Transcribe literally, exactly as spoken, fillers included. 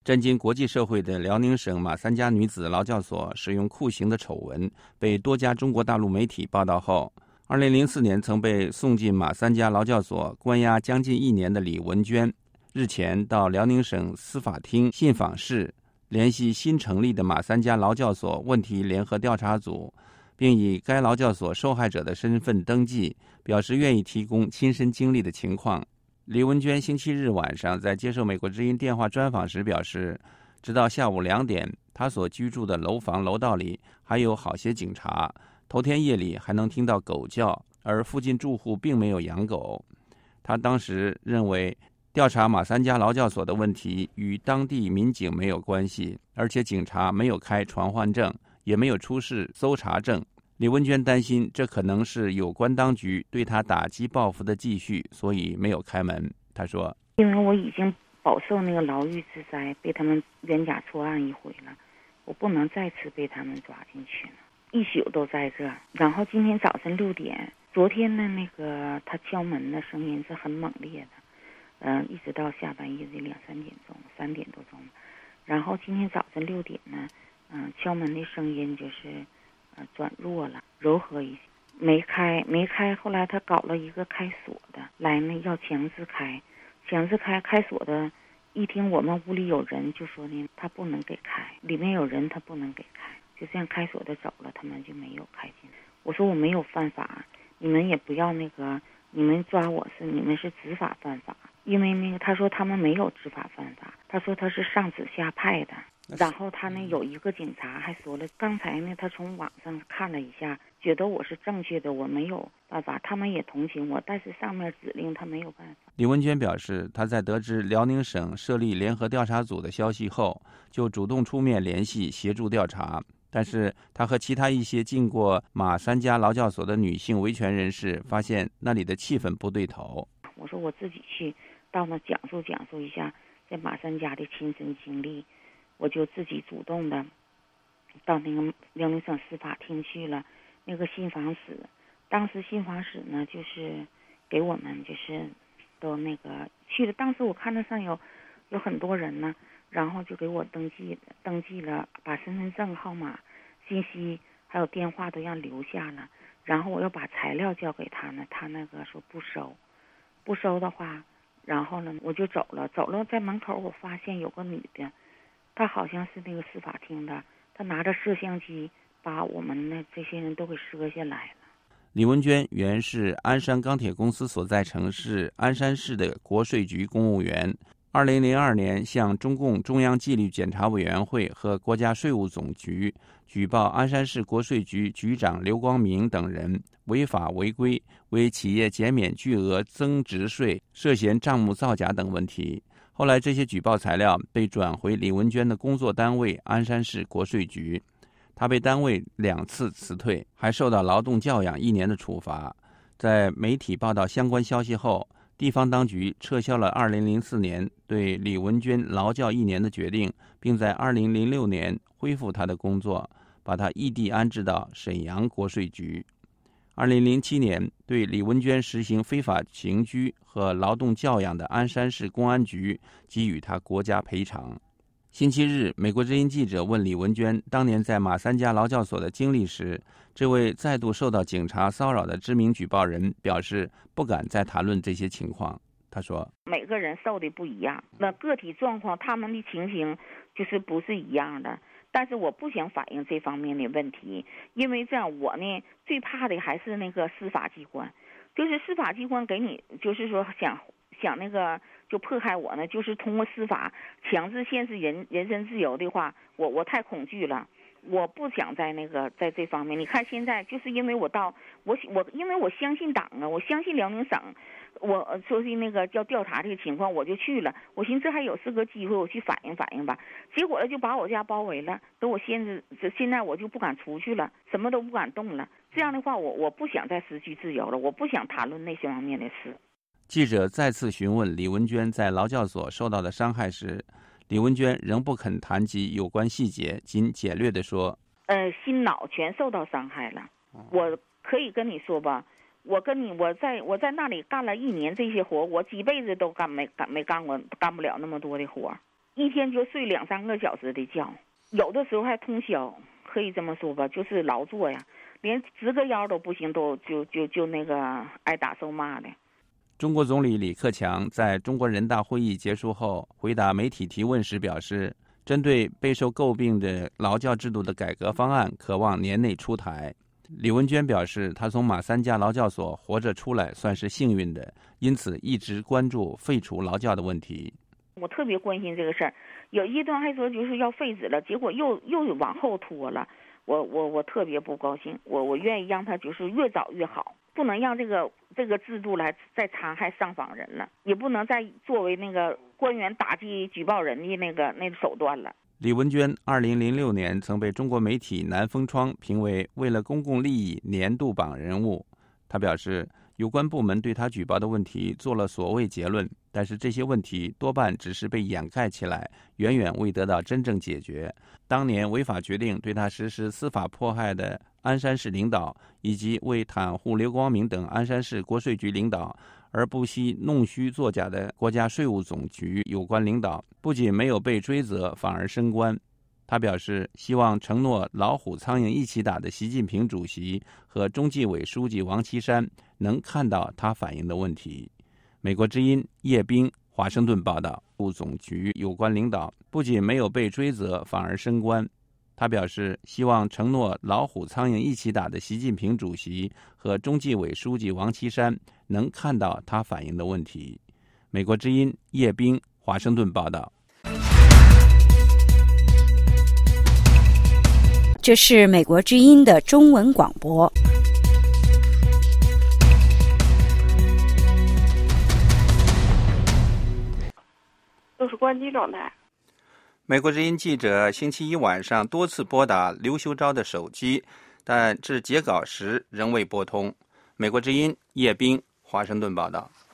震惊国际社会的辽宁省马三家女子劳教所使用酷刑的丑闻被多家中国大陆媒体报道后，二零零四年曾被送进马三家劳教所关押将近一年的李文娟，日前到辽宁省司法厅信访室联系新成立的马三家劳教所问题联合调查组，并以该劳教所受害者的身份登记，表示愿意提供亲身经历的情况。李文娟星期日晚上在接受美国之音电话专访时表示，直到下午两点，她所居住的楼房楼道里还有好些警察，头天夜里还能听到狗叫，而附近住户并没有养狗。她当时认为调查马三家劳教所的问题与当地民警没有关系，而且警察没有开传唤证，也没有出示搜查证。李文娟担心这可能是有关当局对她打击报复的继续，所以没有开门。她说， 因为我已经饱受那个牢狱之灾，被他们冤假错案一回了，我不能再次被他们抓进去了，一宿都在这。然后今天早晨六点，昨天的那个他敲门的声音是很猛烈的，嗯、呃，一直到下半夜的两三点钟，三点多钟。然后今天早晨六点呢，嗯、呃，敲门的声音就是呃转弱了，柔和一些，没开没开。后来他搞了一个开锁的来呢，要强制开，强制开开锁的，一听我们屋里有人，就说呢他不能给开，里面有人他不能给开，就这样开锁的走了，他们就没有开进。我说我没有犯法，你们也不要那个，你们抓我是你们是执法犯法，因为那个他说他们没有执法犯法，他说他是上指下派的。然后他呢有一个警察还说了，刚才呢他从网上看了一下，觉得我是正确的，我没有办法，他们也同情我，但是上面指令他没有办法。 李文娟表示，她在得知辽宁省设立联合调查组的消息后，就主动出面联系协助调查，但是她和其他一些进过马三家劳教所的女性维权人士发现那里的气氛不对头。 我说我自己去到那讲述讲述一下在马三家的亲身经历，我就自己主动的到那个辽宁省司法厅去了，那个信访室，当时信访室呢就是给我们就是都那个去了，当时我看得上有有很多人呢，然后就给我登记登记了，把身份证号码信息还有电话都让留下了，然后我又把材料交给他呢，他那个说不收，不收的话，然后呢我就走了，走了在门口我发现有个女的，她好像是那个司法厅的，她拿着摄像机把我们的这些人都给摄下来了。 李文娟原是鞍山钢铁公司所在城市鞍山市的国税局公务员，二零零二年向中共中央纪律检查委员会和国家税务总局举报鞍山市国税局局长刘光明等人违法违规，为企业减免巨额增值税，涉嫌账目造假等问题。后来这些举报材料被转回李文娟的工作单位鞍山市国税局，她被单位两次辞退，还受到劳动教养一年的处罚。在媒体报道相关消息后，地方当局撤销了二零零四年对李文娟劳教一年的决定，并在二零零六年恢复她的工作，把她异地安置到沈阳国税局。二零零七年对李文娟实行非法刑拘和劳动教养的鞍山市公安局给予她国家赔偿。星期日，美国之音记者问李文娟当年在马三家劳教所的经历时，这位再度受到警察骚扰的知名举报人表示不敢再谈论这些情况。他说， 每个人受的不一样，那个体状况他们的情形就是不是一样的，但是我不想反映这方面的问题，因为这样我呢最怕的还是那个司法机关，就是司法机关给你就是说想想那个就迫害我呢，就是通过司法强制限制人人身自由的话，我我太恐惧了，我不想在那个在这方面。你看现在就是因为我到我我因为我相信党啊，我相信辽宁省，我说是那个叫调查这个情况，我就去了。我寻思这还有是个机会，我去反映反映吧。结果呢就把我家包围了，等我现在现在我就不敢出去了，什么都不敢动了。这样的话，我我不想再失去自由了，我不想谈论那些方面的事。 记者再次询问李文娟在劳教所受到的伤害时，李文娟仍不肯谈及有关细节，仅简略地说：“ 呃，心脑全受到伤害了。我可以跟你说吧，我跟你我在我在那里干了一年这些活，我几辈子都干没干没干过干不了那么多的活。 一天就睡两三个小时的觉，有的时候还通宵，可以这么说吧，就是劳作呀，连直个腰都不行，都就就就那个挨打受骂的。 中国总理李克强在中国人大会议结束后回答媒体提问时表示，针对备受诟病的劳教制度的改革方案，渴望年内出台。李文娟表示，她从马三家劳教所活着出来算是幸运的，因此一直关注废除劳教的问题。 我特别关心这个事儿，有一段还说就是要废止了，结果又又往后拖了，我我我特别不高兴，我我愿意让他就是越早越好，不能让这个这个制度来再残害上访人了，也不能再作为那个官员打击举报人的那个那个手段了。 李文娟二零零六年曾被中国媒体南风窗评为为了公共利益年度榜人物。她表示，有关部门对她举报的问题做了所谓结论，但是这些问题多半只是被掩盖起来，远远未得到真正解决。当年违法决定对她实施司法迫害的鞍山市领导，以及为袒护刘光明等鞍山市国税局领导而不惜弄虚作假的国家税务总局有关领导，不仅没有被追责，反而升官。他表示，希望承诺老虎苍蝇一起打的习近平主席和中纪委书记王岐山能看到他反映的问题。美国之音叶冰华盛顿报道，务总局有关领导不仅没有被追责，反而升官。他表示，希望承诺老虎苍蝇一起打的习近平主席和中纪委书记王岐山能看到他反映的问题。美国之音叶冰华盛顿报道。 这是美国之音的中文广播。 都是关机状态。 美国之音记者星期一晚上多次拨打刘修昭的手机，但至截稿时仍未拨通。美国之音叶冰华盛顿报道。